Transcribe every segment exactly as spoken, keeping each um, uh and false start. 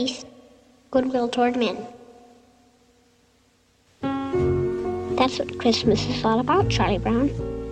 peace, goodwill toward men. That's what Christmas is all about, Charlie Brown.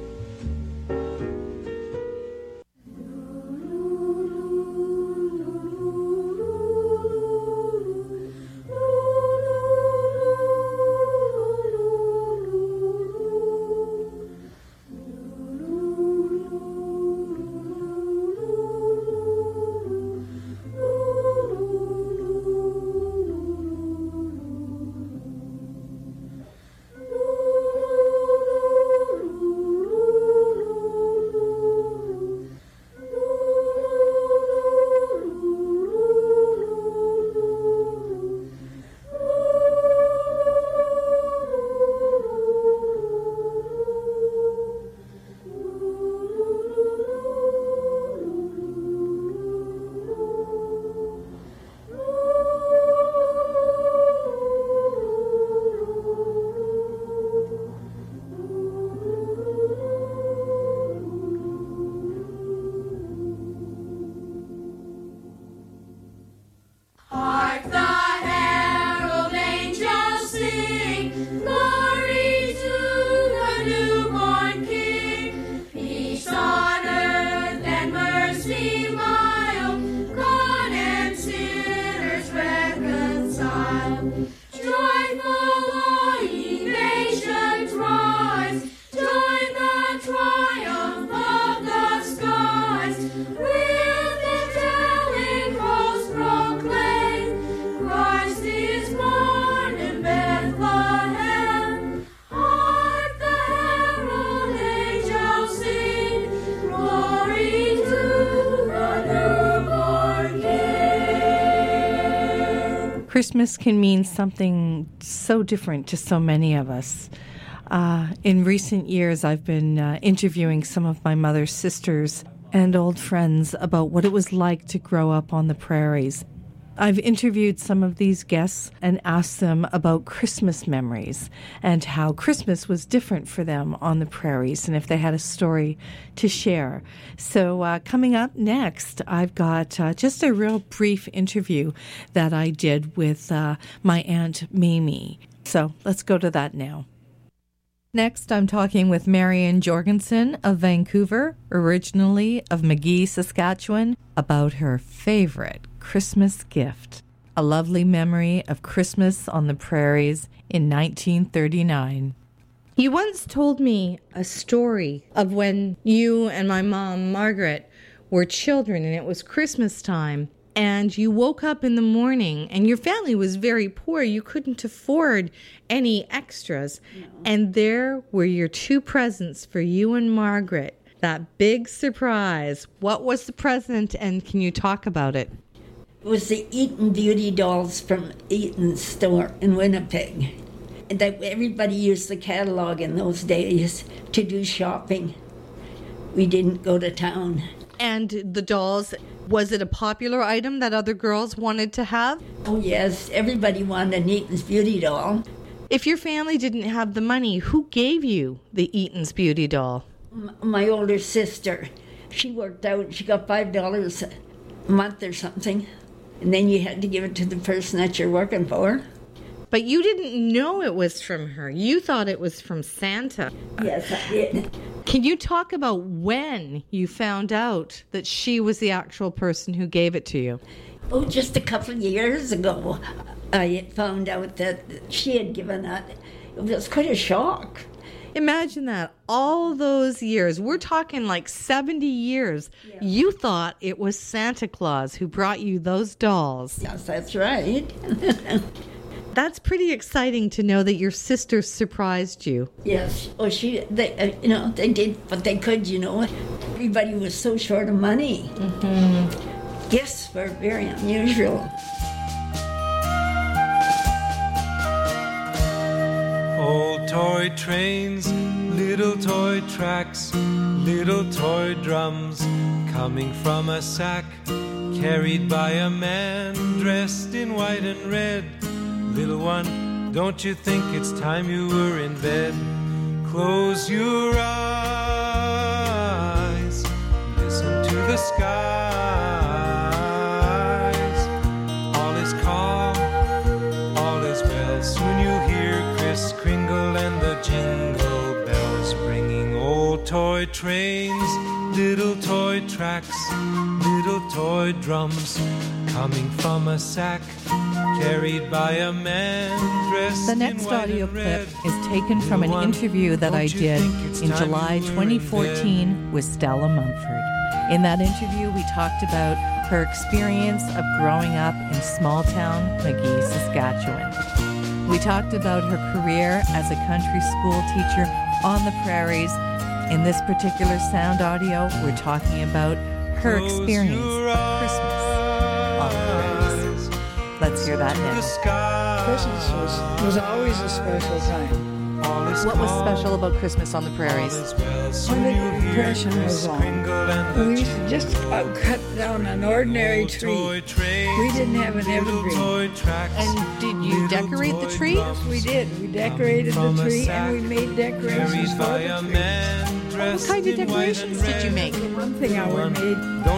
Christmas can mean something so different to so many of us. Uh, in recent years, I've been uh, interviewing some of my mother's sisters and old friends about what it was like to grow up on the prairies. I've interviewed some of these guests and asked them about Christmas memories and how Christmas was different for them on the prairies and if they had a story to share. So uh, coming up next, I've got uh, just a real brief interview that I did with uh, my Aunt Mamie. So let's go to that now. Next, I'm talking with Marian Jorgensen of Vancouver, originally of Magee, Saskatchewan, about her favorite Christmas gift, a lovely memory of Christmas on the prairies in nineteen thirty-nine. You once told me a story of when you and my mom, Margaret, were children and it was Christmas time. And you woke up in the morning and your family was very poor. You couldn't afford any extras. No. And there were your two presents for you and Margaret. That big surprise. What was the present and can you talk about it? It was the Eaton Beauty dolls from Eaton's store in Winnipeg. And that everybody used the catalog in those days to do shopping. We didn't go to town. And the dolls, was it a popular item that other girls wanted to have? Oh, yes. Everybody wanted an Eaton's Beauty doll. If your family didn't have the money, who gave you the Eaton's Beauty doll? M- my older sister. She worked out. She got five dollars a month or something. And then you had to give it to the person that you're working for. But you didn't know it was from her. You thought it was from Santa. Yes, I did. Can you talk about when you found out that she was the actual person who gave it to you? Oh, just a couple of years ago, I found out that she had given it. It was quite a shock. Imagine that. All those years. We're talking like seventy years. Yeah. You thought it was Santa Claus who brought you those dolls. Yes, that's right. That's pretty exciting to know that your sister surprised you. Yes. Oh, she, they, uh, you know, they did what they could, you know. Everybody was so short of money. Mm-hmm. Gifts were very unusual. Old toy trains, little toy tracks, little toy drums coming from a sack, carried by a man dressed in white and red. Little one, don't you think it's time you were in bed? Close your eyes, listen to the skies. All is calm. toy trains, little toy tracks, little toy drums coming from a sack carried by a man dressed The next in white audio and clip red. is taken from an interview that I did in July twenty fourteen with Stella Mumford. In that interview, we talked about her experience of growing up in small-town Magee, Saskatchewan. We talked about her career as a country school teacher on the prairies. In this particular sound audio, we're talking about her experience of Christmas on the prairies. Let's hear that now. Christmas was, was always a special time. What was special about Christmas on the prairies? When the Depression was on, we used to just uh, cut down an ordinary tree. We didn't have an evergreen. And did you decorate the tree? Yes, we did. We decorated the tree and we made decorations for the tree. What kind of decorations did you make? One thing I we made,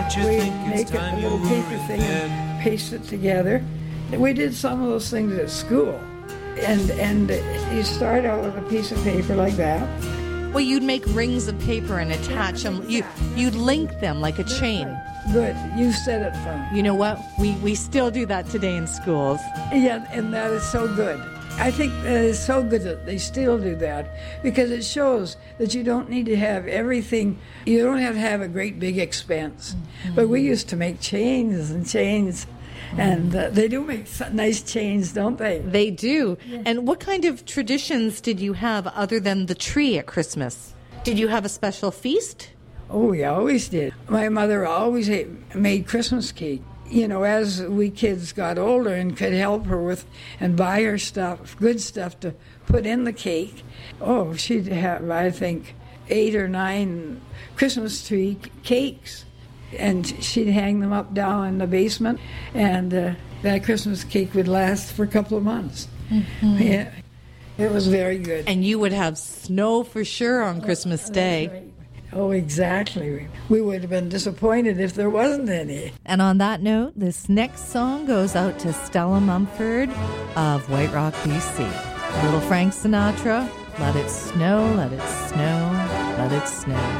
we make a little paper thing and paste it together. We did some of those things at school. And and you start out with a piece of paper like that. Well, you'd make rings of paper and attach them. You, you'd link them like a chain. Good. You said it for me. You know what? We, we still do that today in schools. Yeah, and that is so good. I think that is so good that they still do that because it shows that you don't need to have everything. You don't have to have a great big expense. Mm-hmm. But we used to make chains and chains. And uh, they do make nice chains, don't they? They do. Yeah. And what kind of traditions did you have other than the tree at Christmas? Did you have a special feast? Oh, we always did. My mother always ate, made Christmas cake. You know, as we kids got older and could help her with and buy her stuff, good stuff to put in the cake. Oh, she'd have, I think, eight or nine Christmas tree cakes. And she'd hang them up down in the basement, and uh, that Christmas cake would last for a couple of months. Mm-hmm. Yeah, it was very good. And you would have snow for sure on Christmas Day. Right. Oh, exactly. We would have been disappointed if there wasn't any. And on that note, this next song goes out to Stella Mumford of White Rock, B C. Little Frank Sinatra, Let It Snow, Let It Snow, Let It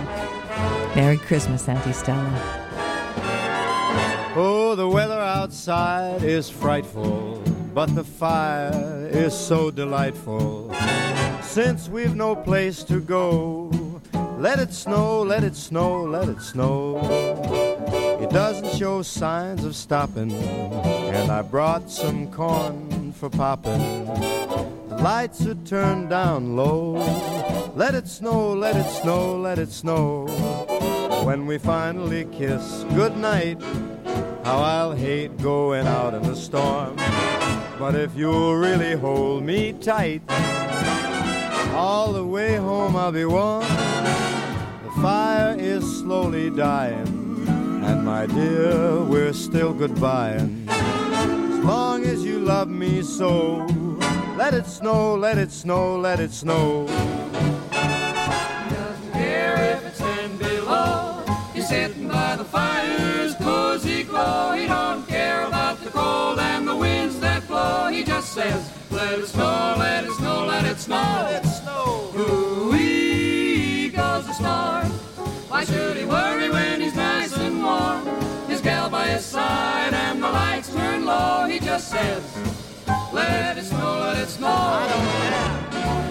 Snow. Merry Christmas, Auntie Stella. Oh, the weather outside is frightful, but the fire is so delightful. Since we've no place to go, let it snow, let it snow, let it snow. It doesn't show signs of stopping, and I brought some corn for popping. The lights are turned down low. Let it snow, let it snow, let it snow. When we finally kiss goodnight, how I'll hate going out in the storm. But if you'll really hold me tight, all the way home I'll be warm. The fire is slowly dying, and my dear, we're still goodbying. As long as you love me so, let it snow, let it snow, let it snow. He doesn't care if it's ten below. He's sitting by the fire's cozy glow. He don't care about the cold and the winds that blow. He just says, let it snow, let it snow, let it snow. Let it snow. Ooh-wee goes the star. Why should he worry when he's nice and warm? His gal by his side and the lights turn low. He just says, let it snow, let it snow. I don't care.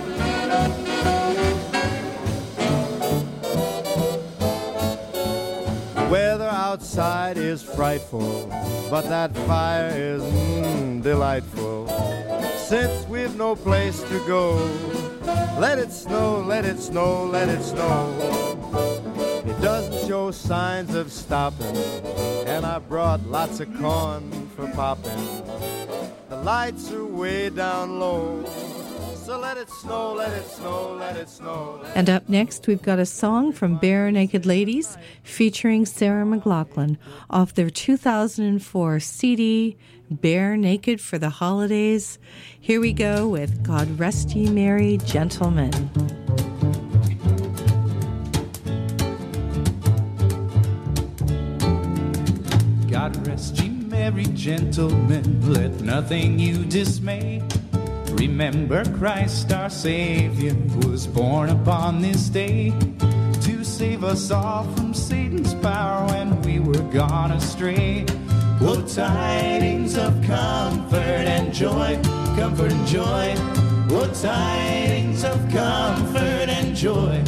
Weather outside is frightful, but that fire is mm, delightful. Since we've no place to go, let it snow, let it snow, let it snow. It doesn't show signs of stopping, and I brought lots of corn for popping. The lights are way down low, so let it snow, let it snow, let it snow. And up next, we've got a song from Bare Naked Ladies featuring Sarah McLachlan off their two thousand four C D, Bare Naked for the Holidays. Here we go with God Rest Ye Merry Gentlemen. God rest ye merry gentlemen, let nothing you dismay. Remember Christ our Savior was born upon this day. to save us all from Satan's power when we were gone astray. Oh, tidings of comfort and joy, comfort and joy. Oh, tidings of comfort and joy.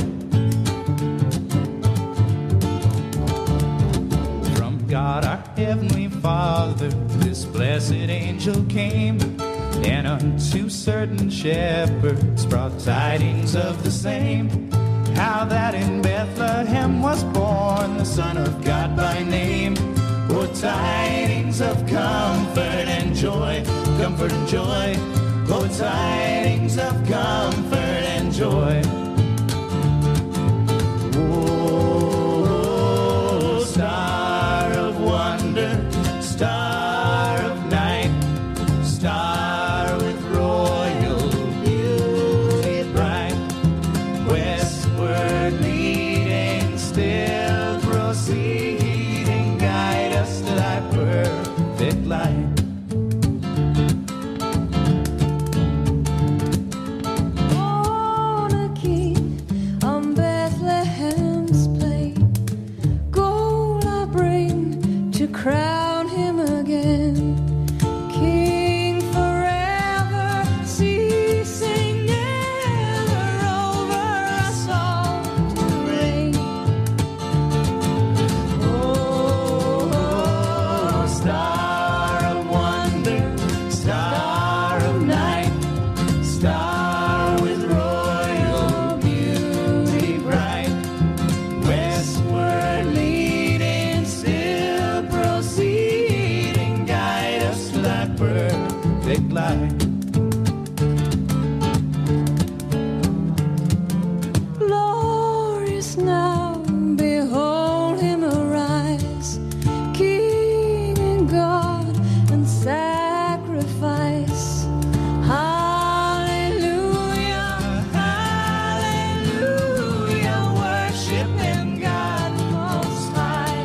From God our Heavenly Father, this blessed angel came, and unto certain shepherds brought tidings of the same, how that in Bethlehem was born the Son of God by name. Oh, tidings of comfort and joy, comfort and joy. Oh, tidings of comfort and joy. Oh, star of wonder, star of night, star with royal beauty bright, westward leading, still proceeding, guide us to thy perfect light. Crown him again, King forever, ceasing never over us all to reign. Oh, star of wonder, star of night, star with royal beauty bright, westward leading, still proceeding, guide us to thy perfect light. Glorious now, behold him arise, King and God and sacrifice. Hallelujah, hallelujah, worship him, God most high.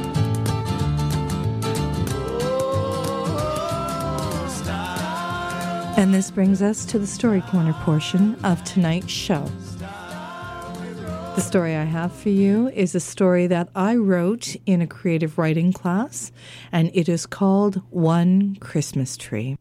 And this brings us to the Story Corner portion of tonight's show. The story I have for you is a story that I wrote in a creative writing class, and it is called One Christmas Tree.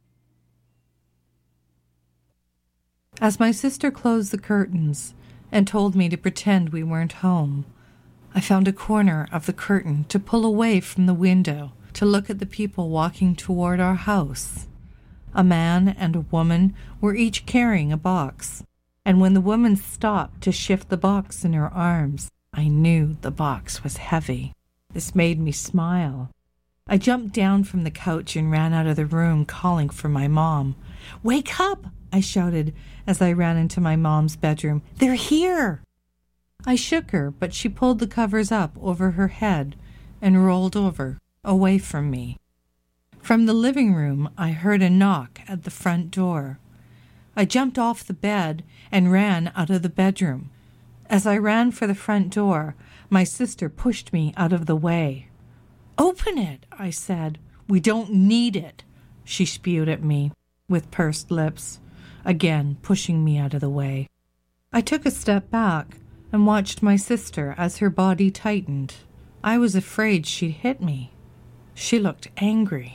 As my sister closed the curtains and told me to pretend we weren't home, I found a corner of the curtain to pull away from the window to look at the people walking toward our house. A man and a woman were each carrying a box, and when the woman stopped to shift the box in her arms, I knew the box was heavy. This made me smile. I jumped down from the couch and ran out of the room, calling for my mom. "Wake up!" I shouted as I ran into my mom's bedroom. "They're here!" I shook her, but she pulled the covers up over her head and rolled over, away from me. From the living room, I heard a knock at the front door. I jumped off the bed and ran out of the bedroom. As I ran for the front door, my sister pushed me out of the way. "Open it," I said. "We don't need it," she spewed at me with pursed lips, again pushing me out of the way. I took a step back and watched my sister as her body tightened. I was afraid she'd hit me. She looked angry.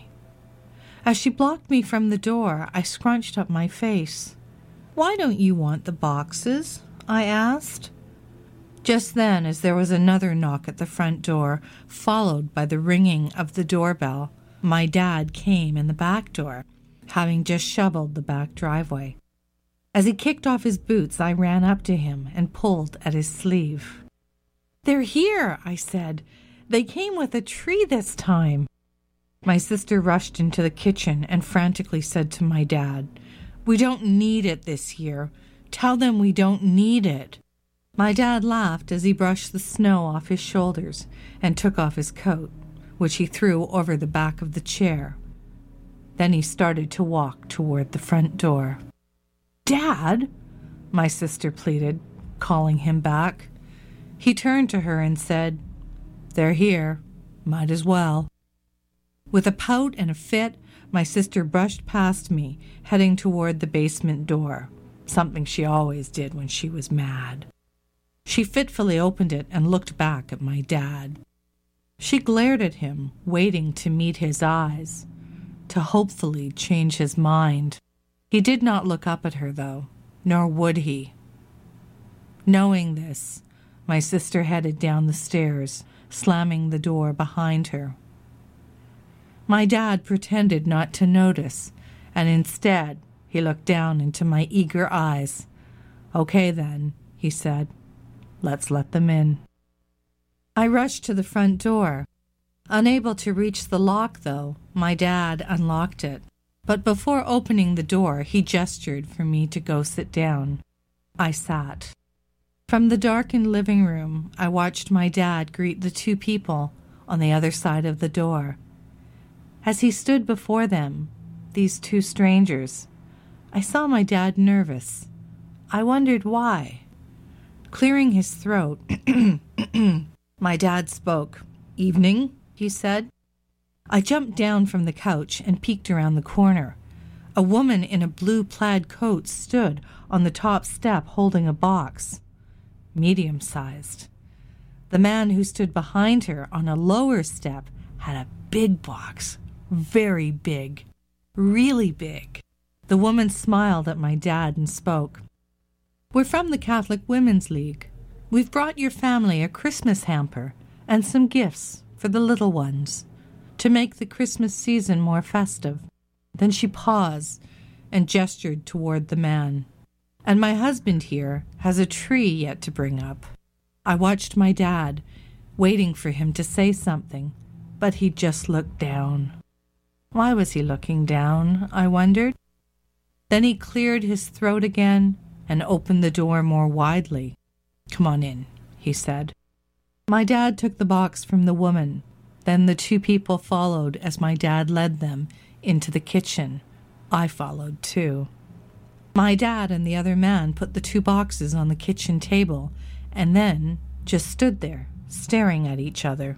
As she blocked me from the door, I scrunched up my face. "Why don't you want the boxes?" I asked. Just then, as there was another knock at the front door, followed by the ringing of the doorbell, my dad came in the back door, having just shoveled the back driveway. As he kicked off his boots, I ran up to him and pulled at his sleeve. "They're here," I said. "They came with a tree this time." My sister rushed into the kitchen and frantically said to my dad, "We don't need it this year. Tell them we don't need it." My dad laughed as he brushed the snow off his shoulders and took off his coat, which he threw over the back of the chair. Then he started to walk toward the front door. "Dad," my sister pleaded, calling him back. He turned to her and said, "They're here. Might as well." With a pout and a fit, my sister brushed past me, heading toward the basement door, something she always did when she was mad. She fitfully opened it and looked back at my dad. She glared at him, waiting to meet his eyes, to hopefully change his mind. He did not look up at her, though, nor would he. Knowing this, my sister headed down the stairs, slamming the door behind her. My dad pretended not to notice, and instead he looked down into my eager eyes. "Okay, then," he said. "Let's let them in." I rushed to the front door. Unable to reach the lock, though, my dad unlocked it. But before opening the door, he gestured for me to go sit down. I sat. From the darkened living room, I watched my dad greet the two people on the other side of the door. As he stood before them, these two strangers, I saw my dad nervous. I wondered why. Clearing his throat, my dad spoke. "Evening," he said. I jumped down from the couch and peeked around the corner. A woman in a blue plaid coat stood on the top step holding a box, medium-sized. The man who stood behind her on a lower step had a big box, very big, really big. The woman smiled at my dad and spoke. "We're from the Catholic Women's League. We've brought your family a Christmas hamper and some gifts for the little ones to make the Christmas season more festive." Then she paused and gestured toward the man. "And my husband here has a tree yet to bring up." I watched my dad, waiting for him to say something, but he just looked down. Why was he looking down, I wondered? Then he cleared his throat again and opened the door more widely. "Come on in," he said. My dad took the box from the woman. Then the two people followed as my dad led them into the kitchen. I followed too. My dad and the other man put the two boxes on the kitchen table and then just stood there, staring at each other.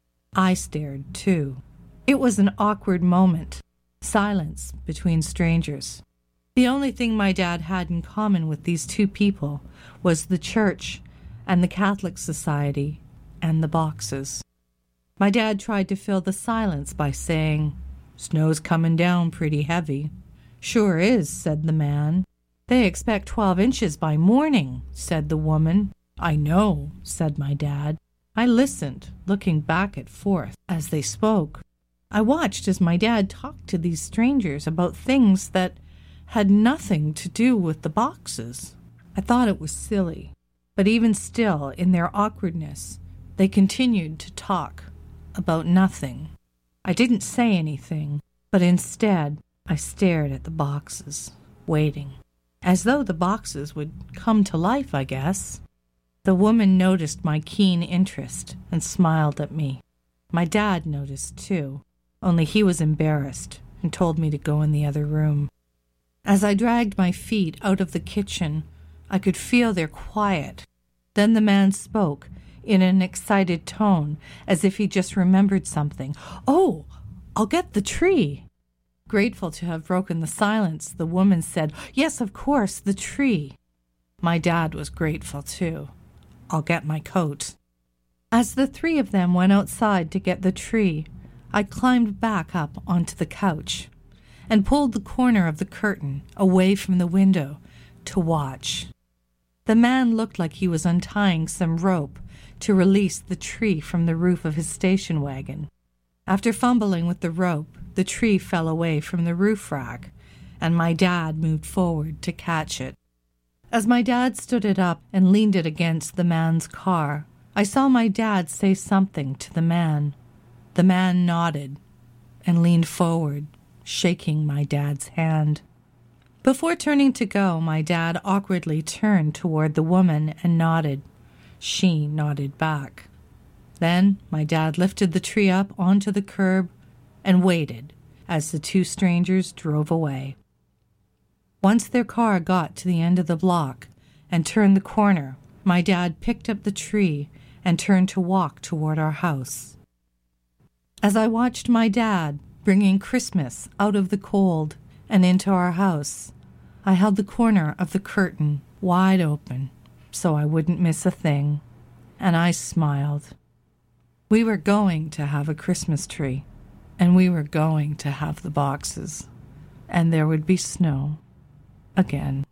I stared too. It was an awkward moment, silence between strangers. The only thing my dad had in common with these two people was the church and the Catholic Society and the boxes. My dad tried to fill the silence by saying, "Snow's coming down pretty heavy." "Sure is," said the man. "They expect twelve inches by morning," said the woman. "I know," said my dad. I listened, looking back and forth as they spoke. I watched as my dad talked to these strangers about things that had nothing to do with the boxes. I thought it was silly, but even still, in their awkwardness, they continued to talk about nothing. I didn't say anything, but instead I stared at the boxes, waiting, as though the boxes would come to life, I guess. The woman noticed my keen interest and smiled at me. My dad noticed too, only he was embarrassed and told me to go in the other room. As I dragged my feet out of the kitchen, I could feel their quiet. Then the man spoke in an excited tone, as if he just remembered something. "Oh, I'll get the tree." Grateful to have broken the silence, the woman said, "Yes, of course, the tree." My dad was grateful too. "I'll get my coat." As the three of them went outside to get the tree, I climbed back up onto the couch and pulled the corner of the curtain away from the window to watch. The man looked like he was untying some rope to release the tree from the roof of his station wagon. After fumbling with the rope, the tree fell away from the roof rack, and my dad moved forward to catch it. As my dad stood it up and leaned it against the man's car, I saw my dad say something to the man. The man nodded and leaned forward, shaking my dad's hand. Before turning to go, my dad awkwardly turned toward the woman and nodded. She nodded back. Then my dad lifted the tree up onto the curb and waited as the two strangers drove away. Once their car got to the end of the block and turned the corner, my dad picked up the tree and turned to walk toward our house. As I watched my dad bringing Christmas out of the cold and into our house, I held the corner of the curtain wide open so I wouldn't miss a thing, and I smiled. We were going to have a Christmas tree, and we were going to have the boxes, and there would be snow again.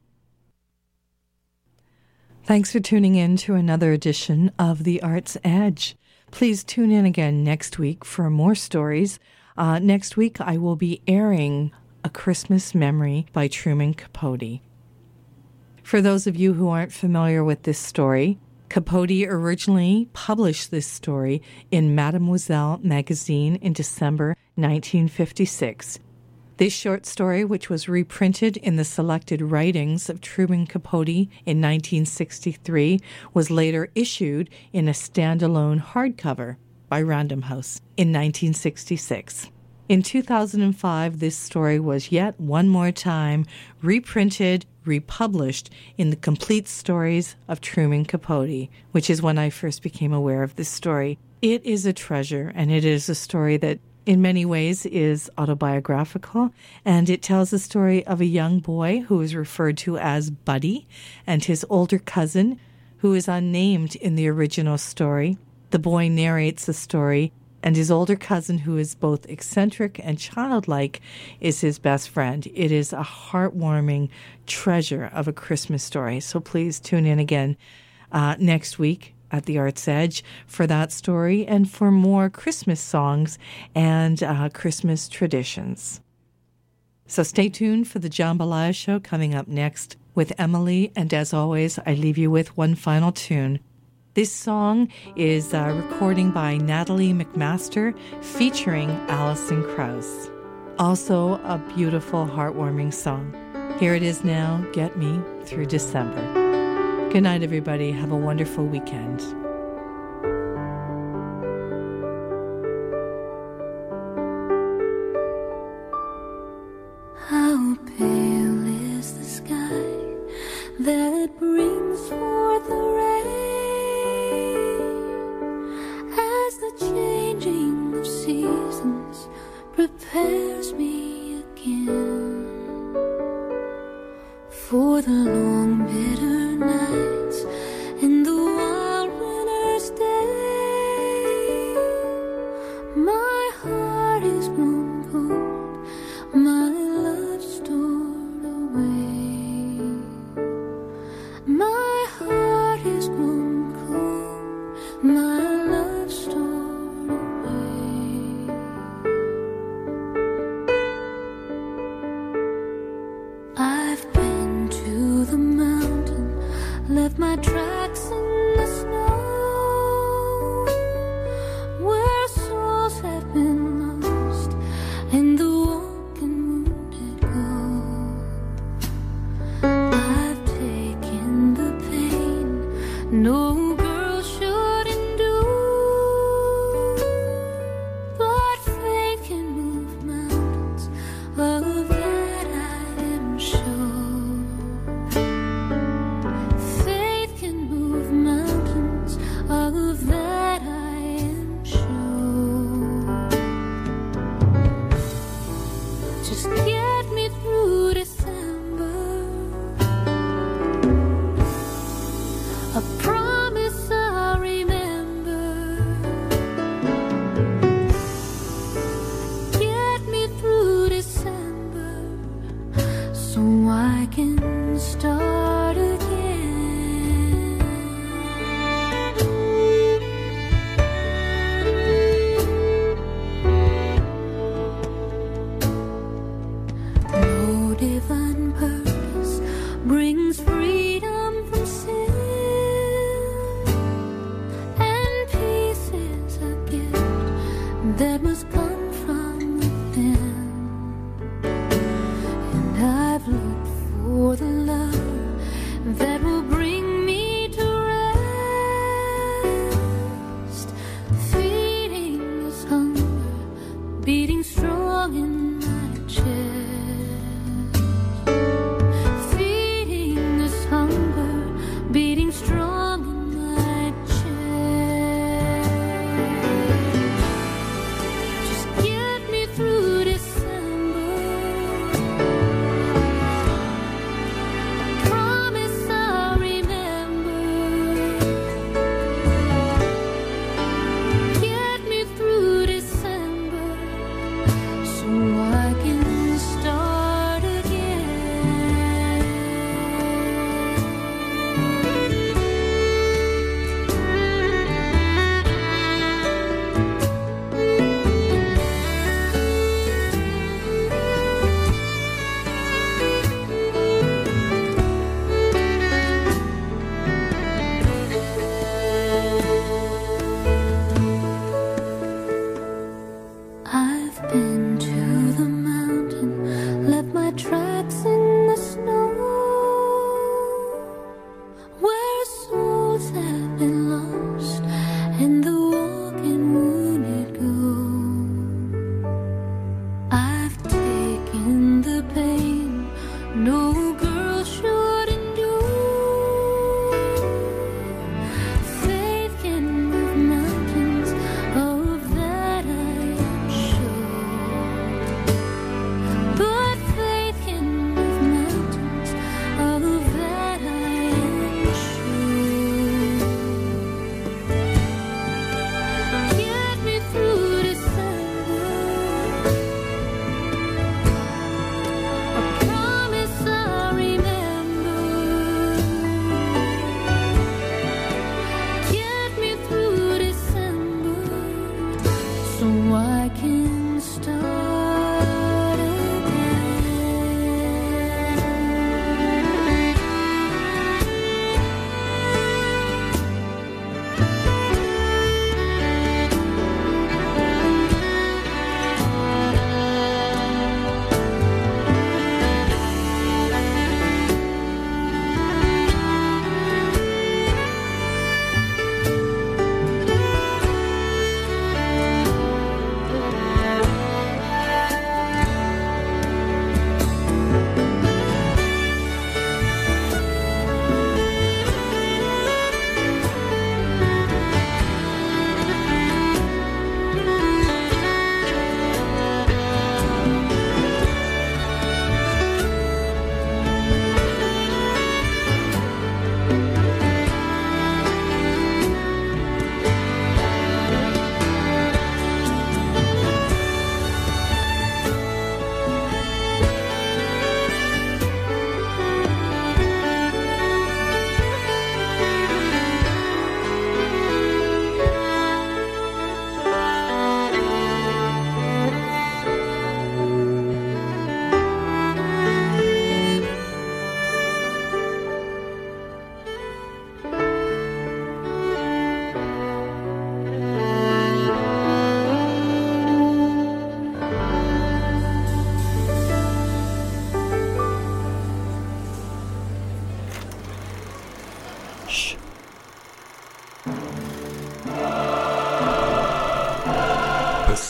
Thanks for tuning in to another edition of The Arts Edge. Please tune in again next week for more stories. Uh, next week, I will be airing A Christmas Memory by Truman Capote. For those of you who aren't familiar with this story, Capote originally published this story in Mademoiselle magazine in December nineteen fifty-six. This short story, which was reprinted in the Selected Writings of Truman Capote in nineteen sixty-three, was later issued in a standalone hardcover by Random House in nineteen sixty-six. In two thousand five, this story was yet one more time reprinted, republished in the Complete Stories of Truman Capote, which is when I first became aware of this story. It is a treasure, and it is a story that in many ways is autobiographical, and it tells the story of a young boy who is referred to as Buddy and his older cousin, who is unnamed in the original story. The boy narrates the story, and his older cousin, who is both eccentric and childlike, is his best friend. It is a heartwarming treasure of a Christmas story. So please tune in again uh, next week at the Arts Edge for that story and for more Christmas songs and uh, Christmas traditions. So stay tuned for the Jambalaya Show coming up next with Emily. And as always, I leave you with one final tune. This song is a recording by Natalie McMaster featuring Alison Krauss. Also a beautiful, heartwarming song. Here it is now, Get Me Through December. Good night, everybody. Have a wonderful weekend. How pale is the sky that brings forth the rain, as the changing of seasons prepares me again for the long bitter nights and the wild winter's day. My heart is grown cold, my love stored away. My heart is grown cold, my love stored away. I've been to the mountain, left my tracks in the snow, where souls have been lost and the walking wounded go. I've taken the pain no girl should endure, but faith can move mountains, of that I am sure. Faith can move mountains, of that I am sure. Just get me through December, a promise I'll remember. Get me through December, so I can start again. No divine purpose brings freedom from sin, and peace is a gift that must come from within. And I've looked for the love that will bring me to rest, feeding this hunger, beating strong in my chest.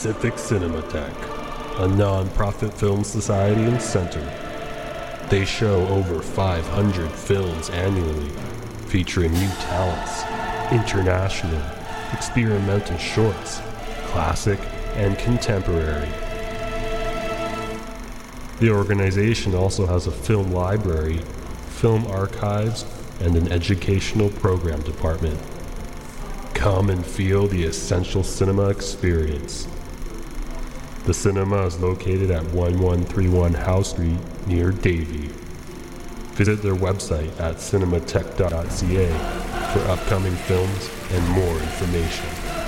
Pacific Cinematheque, a non-profit film society and center. They show over five hundred films annually, featuring new talents, international, experimental shorts, classic, and contemporary. The organization also has a film library, film archives, and an educational program department. Come and feel the essential cinema experience. The cinema is located at eleven thirty-one Howe Street near Davie. Visit their website at cinematheque dot c a for upcoming films and more information.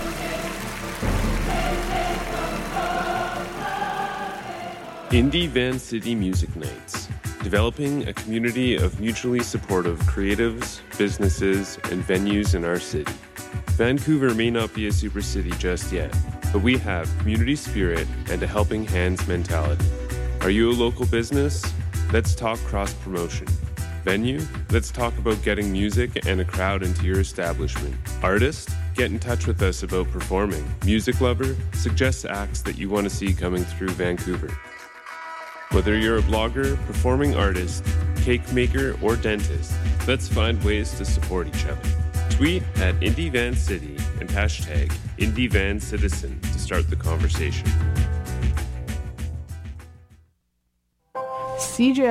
Indie Van City Music Nights, developing a community of mutually supportive creatives, businesses, and venues in our city. Vancouver may not be a super city just yet, but we have community spirit and a helping hands mentality. Are you a local business? Let's talk cross-promotion. Venue? Let's talk about getting music and a crowd into your establishment. Artist? Get in touch with us about performing. Music lover? Suggest acts that you want to see coming through Vancouver. Whether you're a blogger, performing artist, cake maker, or dentist, let's find ways to support each other. Tweet at IndieVanCity and hashtag IndieVanCitizen to start the conversation. C J